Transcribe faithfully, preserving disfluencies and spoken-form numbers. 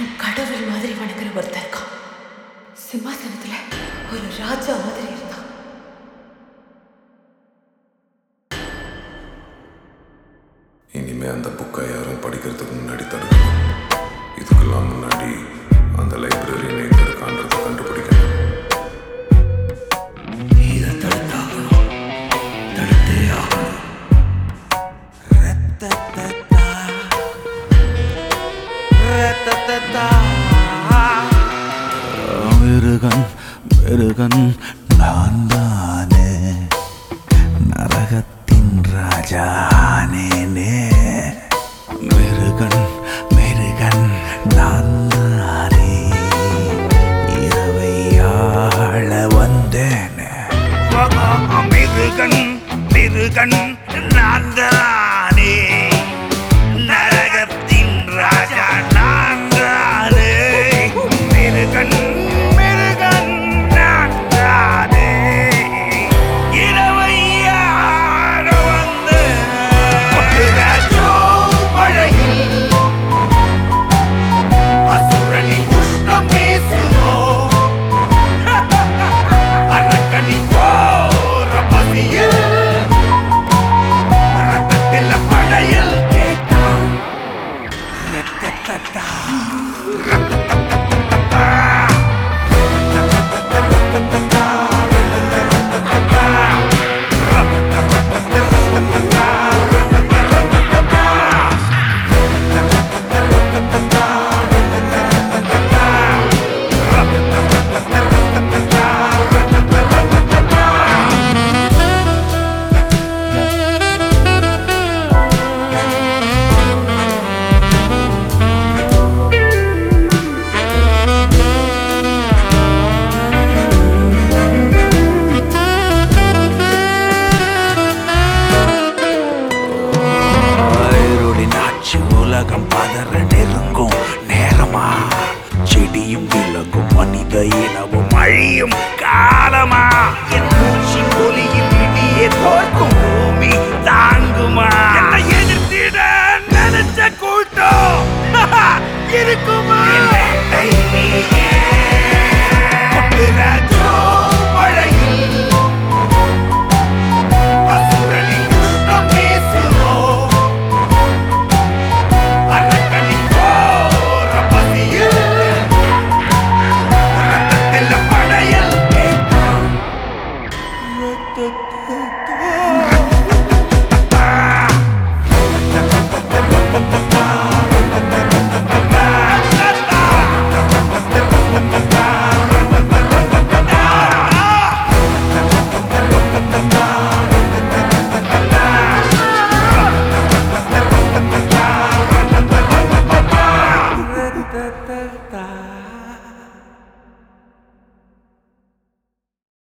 எல்லாரும் கடவுள் மாதிரி வணங்குற ஒருத்தர் இருக்கான். சிம்மாசனத்துல ஒரு ராஜா மாதிரி இருந்தான். இனிமே அந்த புக்கை யாரும் படிக்கிறதுக்கு முன்னாடி தடுக்கணும். இதுக்கெல்லாம் முன்னாடி அந்த லைப்ரரி எங்க இருக்கான்றதை கண்டுபிடிக்கணும். இதை தடுத்தாகணும், தடுத்தே ஆகணும். ரத்தத்தா ரத்தத்தா மிருகன் மிருகன் நான் தானே, நரகத்தின் ராஜானேனே. மிருகன் மிருகன் நான் தானே, இரவை ஆள வந்தேனே. மிருகன் மிருகன் நான் தான்.